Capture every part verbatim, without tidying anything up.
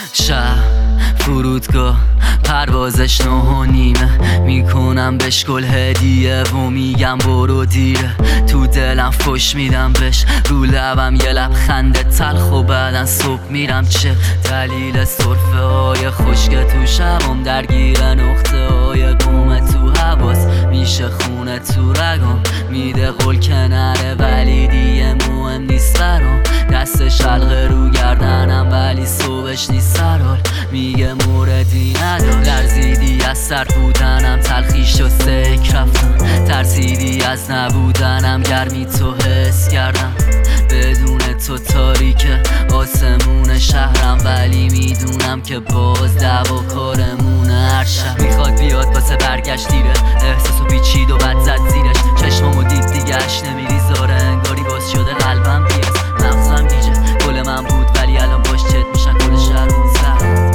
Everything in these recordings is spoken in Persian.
شهر فرودگاه پروازش نه و نیمه، میکنم بهش گل هدیه و میگم برو دیره. تو دلم فش میدم بهش، رو لبم یه لبخنده تلخ و بعدن صبح میرم. چه دلیل سرفه های خشک تو شبم، درگیر نقطه های گم تو حواس میشه خونه تو رگم. میده قول که نره ولی دیگه مهم نیست برام. دستش حلقه رو گردنم ولی صبحش نیست سرحال، میگه موردی ندار. لرزیدی از سر بودنم، تلخیش و سک رفتم. ترسیدی از نبودنم، گرمی تو حس کردم. بدون تو تاریکه آسمون شهرم، ولی میدونم که باز دعوا کارمونه. هر شب میخواد بیاد واسه برگشت دیره، احساسو پیچید و بد زد زیرش. چشمامو دید دیگهش نمیریزاره، انگاری باز شده قلبم بیاز. مغزم گیجه گل من بود ولی الان باش چت میشن کل شهر بود سر.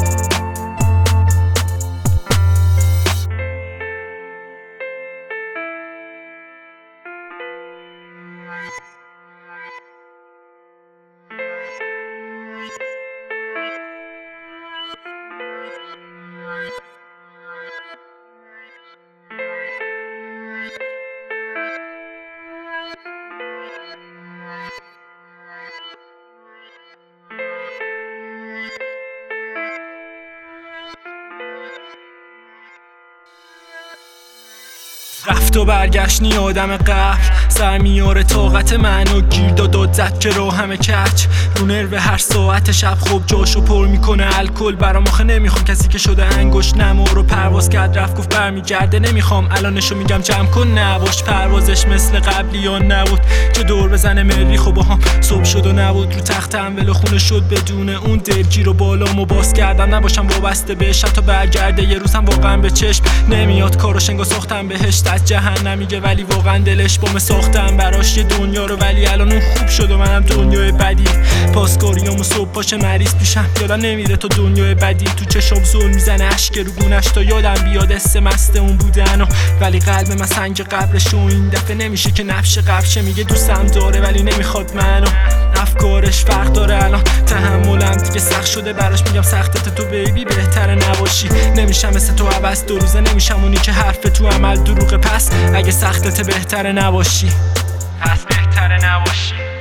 رفت و برگشت آدم قبل، سر میاره طاقت منو گیر داد و زد که رو همه کچ. رو نرو هر ساعت شب خوب جاشو پر میکنه الکل. برام آخه نمیخوام کسی که شده انگشت نمو رو پرواز کرد رفت گفت برمیگرده نمیخوام. الانشو میگم جمع کن نباش، پروازش مثل قبلی یا نبود که دور بزنه مریخ و با هم. صبح شد و نبود رو تختم ول خونه شد بدون اون دلگیر و بالامو باز کردم. نباشم وابسته بهش تا برگرده یه روزم واقعا به چشم نمیاد. کاروش انگار ساختم بهش از جهنمیگه ولی واقعا دلش بام ساختم براش یه دنیا رو. ولی الان اون خوب شد و منم دنیای بدی. پاسکاریامو صبح باشه مریض پیشم، یادم نمیره تو دنیای بدی. تو چشم زل میزنه اشک رو گونش تا یادم بیاد اسم مست اون بودن و ولی قلب من سنگ قبرش و این دفعه نمیشه که نفش قبشه. میگه دوستم داره ولی نمیخواد منو، افکارش فرق داره الان. تحملم دیگه سخت شده براش، میگم سختت تو بیبی بهتره نباشی. نمیشم مثل تو عوض دو روزه، نمیشم اونی که حرف تو عمل دروغه. پس اگه سختت بهتره نباشی، پس بهتره نباشی.